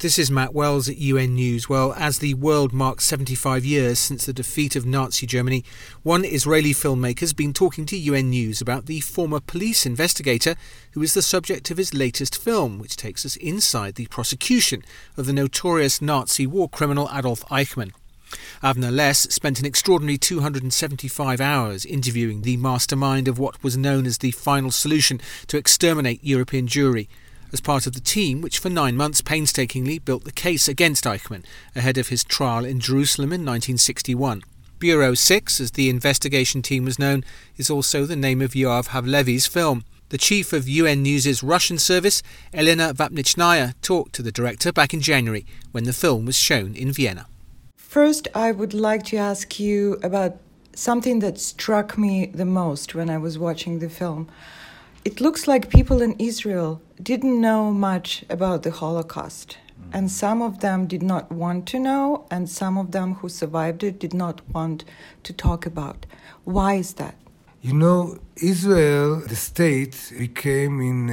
This is Matt Wells at UN News. Well, as the world marks 75 years since the defeat of Nazi Germany, one Israeli filmmaker has been talking to UN News about the former police investigator who is the subject of his latest film, which takes us inside the prosecution of the notorious Nazi war criminal Adolf Eichmann. Avner Less spent an extraordinary 275 hours interviewing the mastermind of what was known as the final solution to exterminate European Jewry, as part of the team which for 9 months painstakingly built the case against Eichmann ahead of his trial in Jerusalem in 1961. Bureau 6, as the investigation team was known, is also the name of Yoav Havlevi's film. The chief of UN News' Russian service, Elena Vapnichnaya, talked to the director back in January when the film was shown in Vienna. First, I would like to ask you about something that struck me the most when I was watching the film. It looks like people in Israel didn't know much about the Holocaust, and some of them did not want to know, and some of them who survived it did not want to talk about. Why is that? You know, Israel, the state, became in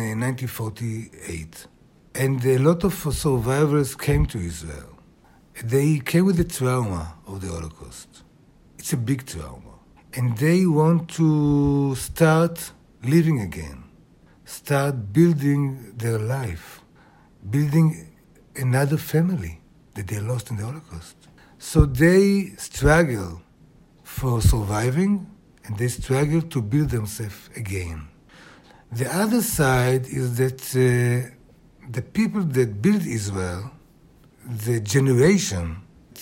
1948, and a lot of survivors came to Israel. They came with the trauma of the Holocaust. It's a big trauma. And they want to start living again, start building their life, building another family that they lost in the Holocaust. So they struggle for surviving, and they struggle to build themselves again. The other side is that the people that built Israel, the generation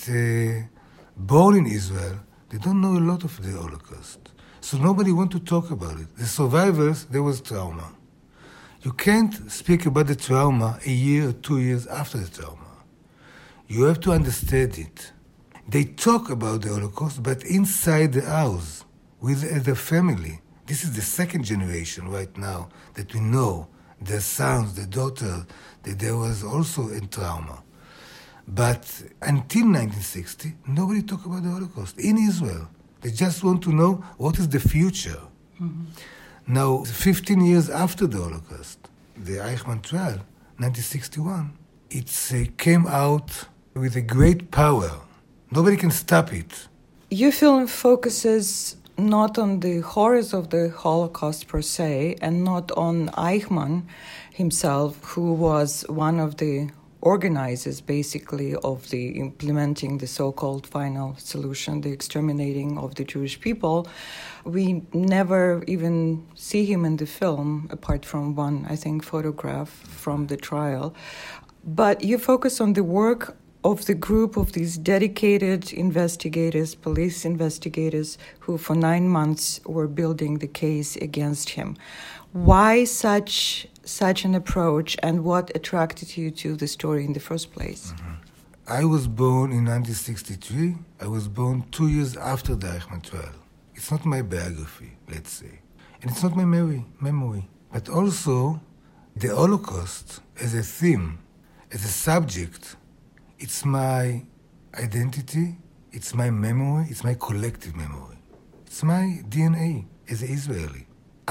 born in Israel, they don't know a lot of the Holocaust. So nobody wants to talk about it. The survivors, there was trauma. You can't speak about the trauma a year or 2 years after the trauma. You have to understand it. They talk about the Holocaust, but inside the house, with the family. This is the second generation right now that we know, their sons, their daughters, that there was also a trauma. But until 1960, nobody talked about the Holocaust in Israel. They just want to know what is the future. Mm-hmm. Now, 15 years after the Holocaust, the Eichmann trial, 1961, it came out with a great power. Nobody can stop it. Your film focuses not on the horrors of the Holocaust per se, and not on Eichmann himself, who was one of the organizers, basically, of the implementing the so-called final solution, the exterminating of the Jewish people. We never even see him in the film, apart from one, I think, photograph from the trial. But you focus on the work of the group of these dedicated investigators, police investigators, who for 9 months were building the case against him. Why such an approach, and what attracted you to the story in the first place? Mm-hmm. I was born in 1963. I was born 2 years after the Eichmann trial. It's not my biography, let's say. And it's not my memory. But also, the Holocaust as a theme, as a subject, it's my identity, it's my memory, it's my collective memory. It's my DNA as an Israeli.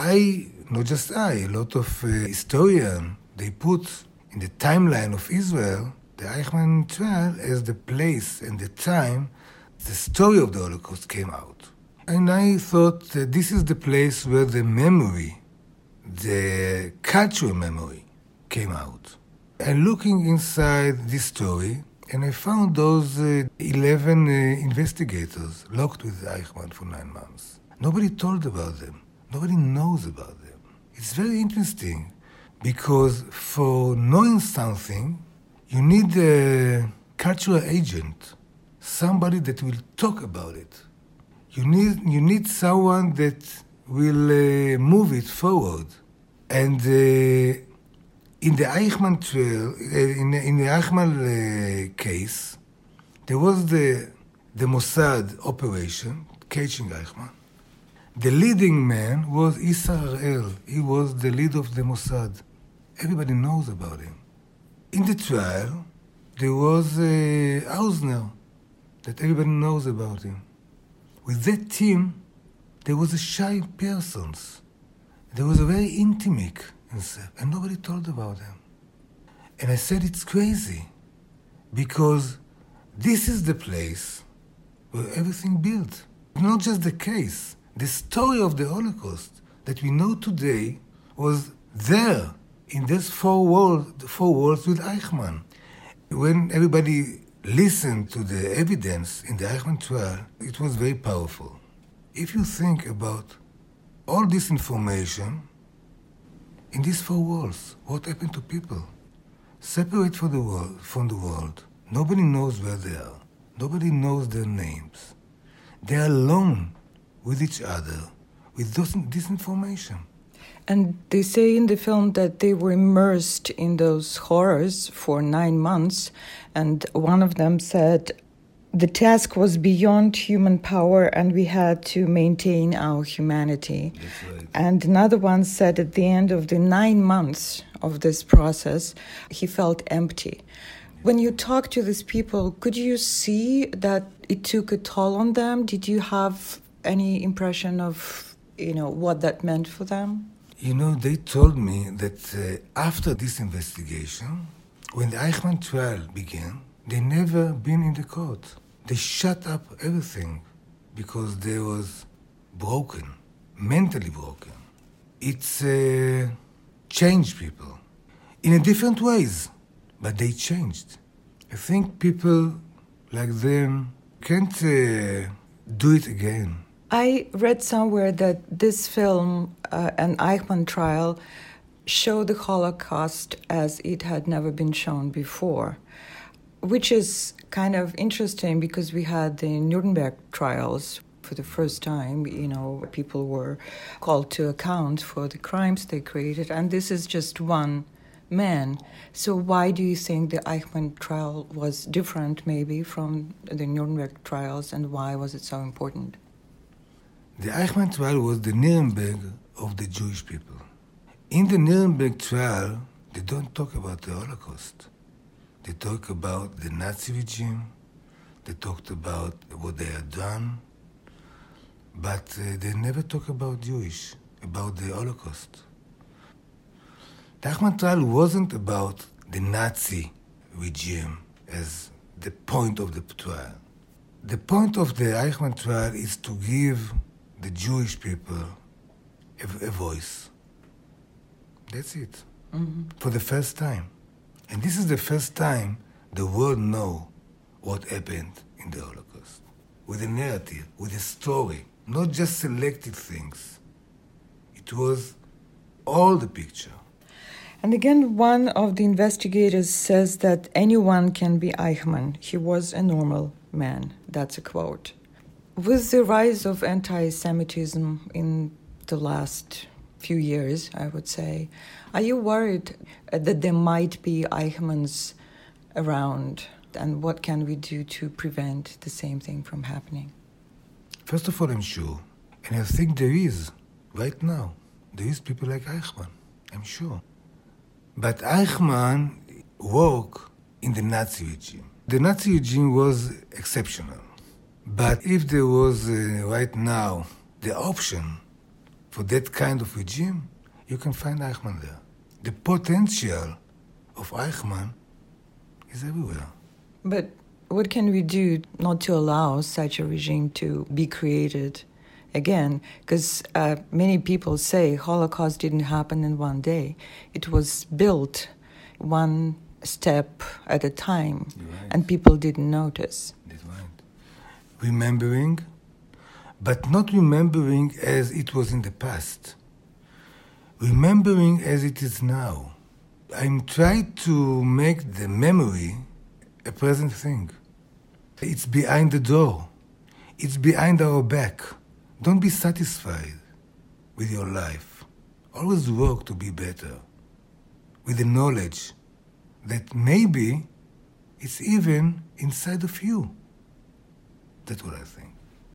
Not just I, a lot of historians, they put in the timeline of Israel the Eichmann trial as the place and the time the story of the Holocaust came out. And I thought that this is the place where the memory, the cultural memory, came out. And looking inside this story, and I found those 11 investigators locked with Eichmann for 9 months. Nobody told about them. Nobody knows about them. It's very interesting because for knowing something, you need a cultural agent, somebody that will talk about it. You need someone that will move it forward. And in the Eichmann trial, in the Eichmann case, there was the Mossad operation, catching Eichmann. The leading man was Issa Harel. He was the leader of the Mossad. Everybody knows about him. In the trial, there was Hausner, that everybody knows about him. With that team, there was a shy persons. There was a very intimate himself, and nobody told about him. And I said, it's crazy. because this is the place where everything built. Not just the case, the story of the Holocaust that we know today was there in these four walls with Eichmann. When everybody listened to the evidence in the Eichmann trial, it was very powerful. If you think about all this information in these four walls, what happened to people? Separate from the world. Nobody knows where they are. Nobody knows their names. They are alone with each other with this information. And they say in the film that they were immersed in those horrors for 9 months, and one of them said the task was beyond human power and we had to maintain our humanity. That's right. And another one said at the end of the 9 months of this process, he felt empty. When you talk to these people, could you see that it took a toll on them? Did you have any impression of, what that meant for them? They told me that after this investigation, when the Eichmann trial began, they never been in the court. They shut up everything because they was broken, mentally broken. It's changed people in a different ways, but they changed. I think people like them can't do it again. I read somewhere that this film, an Eichmann trial, showed the Holocaust as it had never been shown before, which is kind of interesting because we had the Nuremberg trials for the first time. People were called to account for the crimes they created, and this is just one man. So why do you think the Eichmann trial was different maybe from the Nuremberg trials, and why was it so important? The Eichmann trial was the Nuremberg of the Jewish people. In the Nuremberg trial, they don't talk about the Holocaust. They talk about the Nazi regime. They talked about what they had done. But they never talk about about the Holocaust. The Eichmann trial wasn't about the Nazi regime as the point of the trial. The point of the Eichmann trial is to give the Jewish people a voice. That's it. Mm-hmm. For the first time. And this is the first time the world knows what happened in the Holocaust. With a narrative, with a story, not just selected things. It was all the picture. And again, one of the investigators says that anyone can be Eichmann. He was a normal man. That's a quote. With the rise of anti-Semitism in the last few years, I would say, are you worried that there might be Eichmanns around? And what can we do to prevent the same thing from happening? First of all, I'm sure. And I think there is, right now. There is people like Eichmann, I'm sure. But Eichmann worked in the Nazi regime. The Nazi regime was exceptional. But if there was right now the option for that kind of regime, you can find Eichmann there. The potential of Eichmann is everywhere. But what can we do not to allow such a regime to be created again? Because many people say Holocaust didn't happen in one day. It was built one step at a time, right. And people didn't notice. That's right. Remembering, but not remembering as it was in the past. Remembering as it is now. I'm trying to make the memory a present thing. It's behind the door. It's behind our back. Don't be satisfied with your life. Always work to be better. With the knowledge that maybe it's even inside of you. That's what I think.